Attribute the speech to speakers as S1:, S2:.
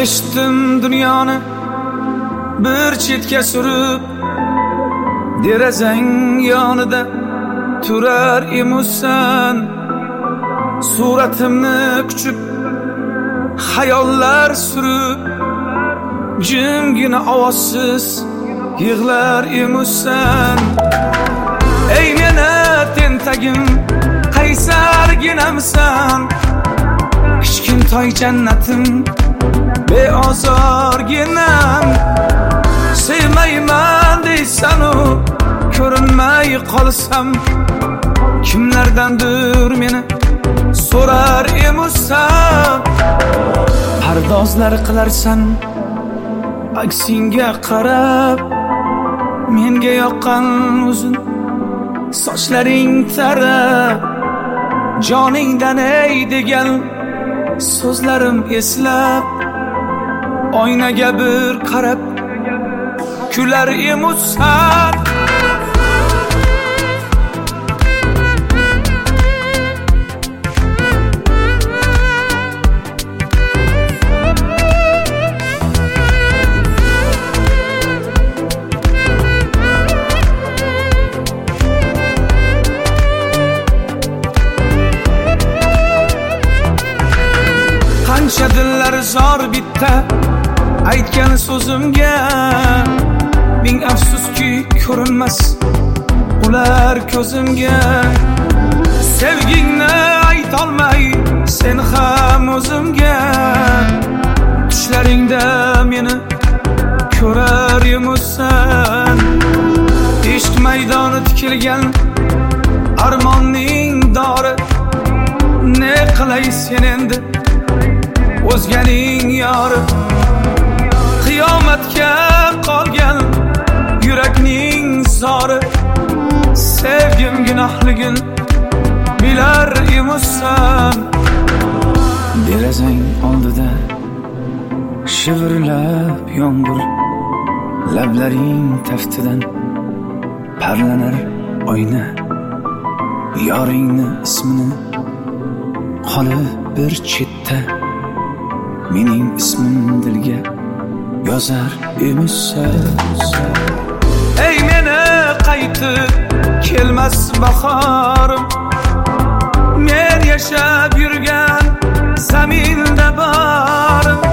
S1: Eshitdim dunyoni bir chetga surib, derazang yonida turar emusan. Suratimni kuchib xayollar surib, jimgina ovozsiz yig'lar emusan. Ey meni tentagim, qaysarginamsan, kichkintoy jannatim, beozorginam. Sevmayman deysanu ko'rinmay qolsam, kimlardandir meni so'rar emusan. Pardozlar qilarsan aksinga qarab, menga yoqqan uzun sochlaring tarab. Joningdan ey degan so'zlarim eslab, oynaga bir qarab kular emusan. Qancha dillar zor bitta aytgan so'zimga, ming afsuski ko'rinmas ular ko'zimga. Sevgingni aytolmay sen ham o'zimga, tushlaringda meni ko'rar emusan. Ishq maydoni tikilgan armonning dori, ne qilay sen endi o'zganing yori. Qiyomatga qolgan yurakning zori, sevgim gunohligin bilar emusan. Derazang oldida shivirlab yomg'ir, lablaring taftidan parlanar oyna. Yoringni ismini qolib bir chetda, mening ismim dilga yozar emusan. Ey meni qaytib kelmas bahorim, men yashab yurgan zaminda borim.